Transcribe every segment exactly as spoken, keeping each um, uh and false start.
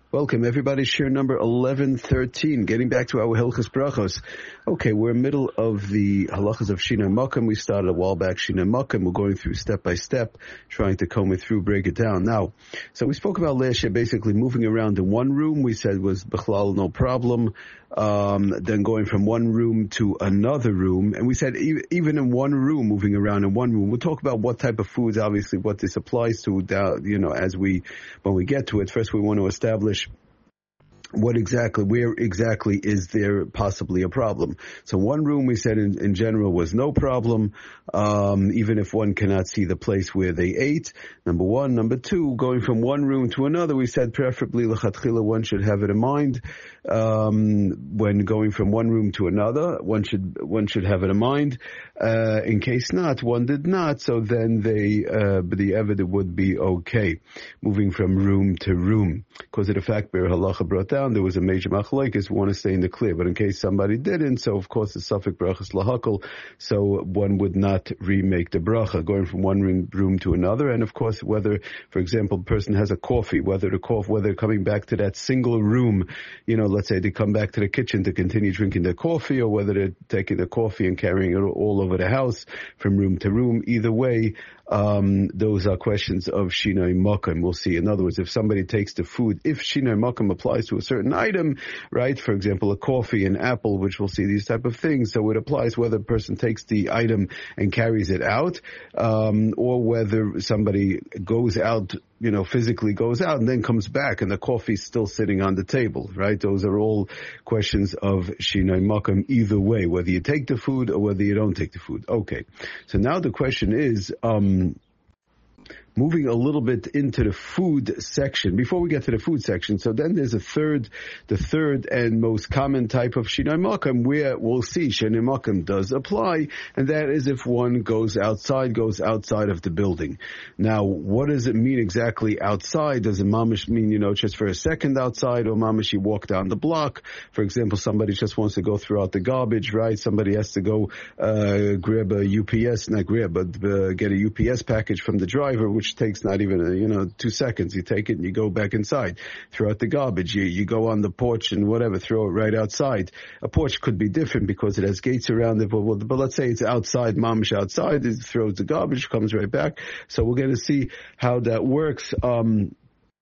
Welcome, everybody. Share number eleven thirteen. Getting back to our Hilchos Brachos. Okay, we're in the middle of the halachas of Shinoi Makom. We started a while back, Shinoi Makom. We're going through step by step, trying to comb it through, break it down. Now, so we spoke about last year, basically moving around in one room. We said was Bechlal, no problem. Um, then going from one room to another room. And we said e- even in one room, moving around in one room, we'll talk about what type of foods, obviously, what this applies to, you know, as we, when we get to it. First, we want to establish what exactly, where exactly is there possibly a problem? So one room we said in, in general was no problem, um, even if one cannot see the place where they ate. Number one. Number two, going from one room to another, we said preferably l'chatchila, one should have it in mind, um, when going from one room to another, one should, one should have it in mind. Uh, in case not, one did not, so then they, uh, the evidence would be okay. Moving from room to room. Because of the fact where halacha brought down, there was a major machlokes, we want to stay in the clear. But in case somebody didn't, so of course the suffix brachas lahakol, so one would not remake the bracha, going from one room, room to another. And of course, whether, for example, a person has a coffee, whether the cough, whether coming back to that single room, you know, let's say they come back to the kitchen to continue drinking their coffee, or whether they're taking the coffee and carrying it all over the house from room to room. Either way, Um, those are questions of Shinoi Makom. We'll see. In other words, if somebody takes the food, if Shinoi Makom applies to a certain item, right, for example, a coffee, an apple, which we'll see these type of things, so it applies whether a person takes the item and carries it out, um, or whether somebody goes out, you know, physically goes out and then comes back and the coffee's still sitting on the table, right? Those are all questions of Shinoi Makom either way, whether you take the food or whether you don't take the food. Okay. So now the question is, um, moving a little bit into the food section. Before we get to the food section, so then there's a third, the third and most common type of Shinoi Makom where we'll see Shinoi Makom does apply, and that is if one goes outside, goes outside of the building. Now, what does it mean exactly outside? Does it mamish mean, you know, just for a second outside, or mamish you walk down the block? For example, somebody just wants to go throw out the garbage, right? Somebody has to go uh, grab a U P S, not grab, but uh, get a U P S package from the driver, which takes not even, a, you know, two seconds. You take it and you go back inside. Throw out the garbage. You, you go on the porch and whatever, throw it right outside. A porch could be different because it has gates around it, but, but let's say it's outside, mamish outside, it throws the garbage, comes right back. So we're going to see how that works. Um,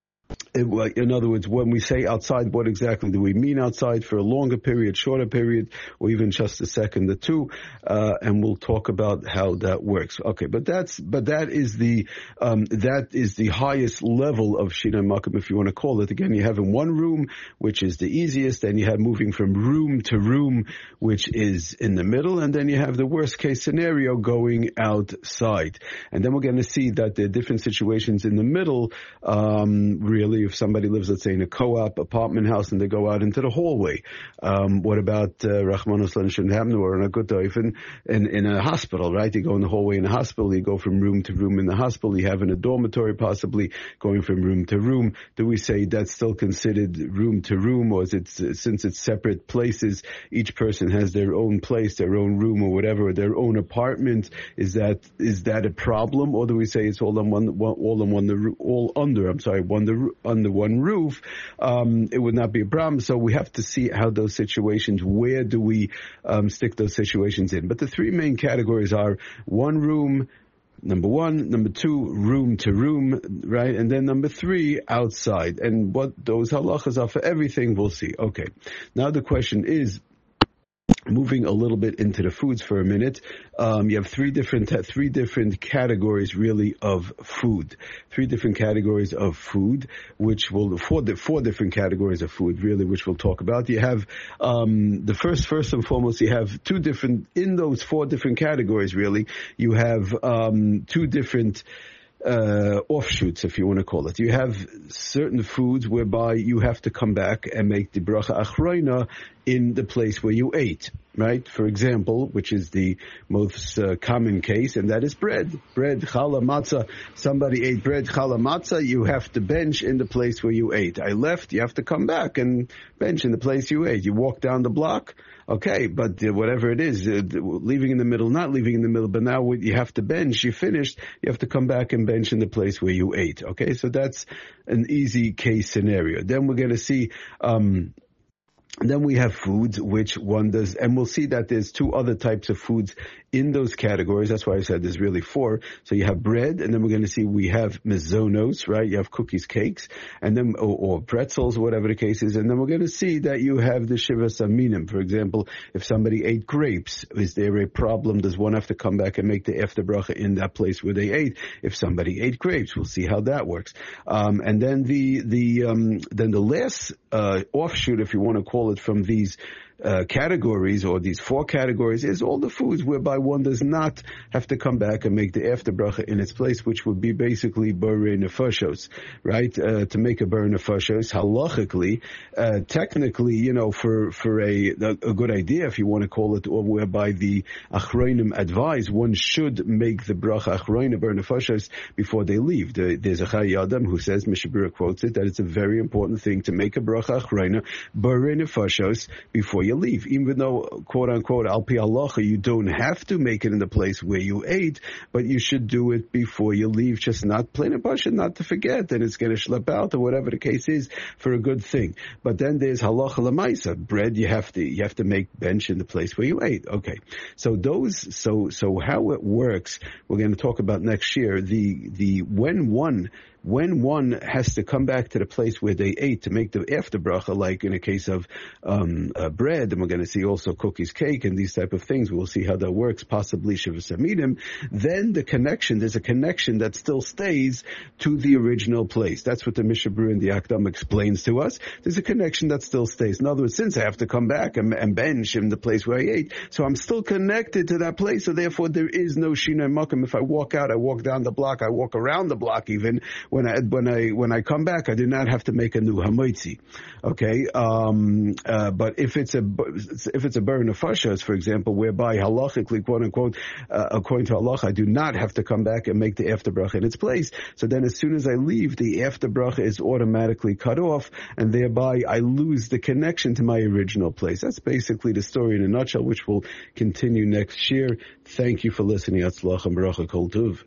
It, in other words, when we say outside, what exactly do we mean outside? For a longer period, shorter period, or even just a second or two? Uh, and we'll talk about how that works. Okay, but that's but that is the um, that is the highest level of Shinoi Makom, if you want to call it. Again, you have in one room, which is the easiest, and you have moving from room to room, which is in the middle, and then you have the worst case scenario going outside. And then we're going to see that there are different situations in the middle. Um, really, if somebody lives, let's say, in a co-op apartment house and they go out into the hallway, um, what about uh, Rachmanos shouldn't happen, or in a good in, in in a hospital, right? You go in the hallway in a hospital, you go from room to room in the hospital, you have in a dormitory possibly going from room to room. Do we say that's still considered room to room, or is it, since it's separate places, each person has their own place, their own room or whatever, or their own apartment? Is that is that a problem, or do we say it's all on one, all on one, all under? I'm sorry, one the under one roof? Um, it would not be a problem. So we have to see how those situations, where do we um, stick those situations in? But the three main categories are one room, number one, number two, room to room, right? And then number three, outside. And what those halachas are for everything, we'll see. Okay. Now the question is, moving a little bit into the foods for a minute, um, you have three different uh, three different categories really of food. Three different categories of food, which will four four different categories of food really, which we'll talk about. You have um, the first first and foremost, you have two different in those four different categories. Really, you have um, two different uh, offshoots, if you want to call it. You have certain foods whereby you have to come back and make the bracha achroina in the place where you ate, right? For example, which is the most uh, common case, and that is bread. Bread, challah, matzah. Somebody ate bread, challah, matzah, you have to bench in the place where you ate. I left, you have to come back and bench in the place you ate. You walk down the block, okay, but uh, whatever it is, uh, leaving in the middle, not leaving in the middle, but now you have to bench, you finished, you have to come back and bench in the place where you ate, okay? So that's an easy case scenario. Then we're going to see, um, then we have foods which one does, and we'll see that there's two other types of foods in those categories. That's why I said there's really four. So you have bread, and then we're going to see we have mezonos, right? You have cookies, cakes, and then or, or pretzels, whatever the case is. And then we're going to see that you have the shivas aminim. For example, if somebody ate grapes, is there a problem? Does one have to come back and make the after bracha in that place where they ate? If somebody ate grapes, we'll see how that works. Um, and then the the um, then the last uh, offshoot, if you want to call it, from these uh, categories or these four categories is all the foods whereby one does not have to come back and make the after bracha in its place, which would be basically borei nefashos, right? Uh, to make a borei nefashos, halachically, uh, technically, you know, for for a, a a good idea, if you want to call it, or whereby the achronim advise one should make the bracha achronim borei nefashos before they leave. The, there's a Chai Adam who says, Mishabura quotes it, that it's a very important thing to make a bracha achronim borei nefashos before you leave, even though, quote unquote, al pi halacha, you don't have to make it in the place where you ate, but you should do it before you leave, just not plain and pasha, not to forget that it's going to schlep out or whatever the case is for a good thing. But then there's halacha lemaisa, bread you have to you have to make bench in the place where you ate. Okay, so those so so how it works, we're going to talk about next year. The the when one. When one has to come back to the place where they ate to make the after bracha, like in a case of um, uh, bread, and we're going to see also cookies, cake, and these type of things, we'll see how that works, possibly shivas aminim, then the connection, there's a connection that still stays to the original place. That's what the Mishabru and the Akdam explains to us. There's a connection that still stays. In other words, since I have to come back and, and bench in the place where I ate, so I'm still connected to that place, so therefore there is no shinoi makom. If I walk out, I walk down the block, I walk around the block even, When I when I when I come back, I do not have to make a new hamoitzi. Okay, um, uh, but if it's a if it's a borei nefashos, for example, whereby halachically, quote unquote, uh, according to halach, I do not have to come back and make the after bracha in its place. So then, as soon as I leave, the after bracha is automatically cut off, and thereby I lose the connection to my original place. That's basically the story in a nutshell, which will continue next year. Thank you for listening. Atzlach and baracha kol tuv.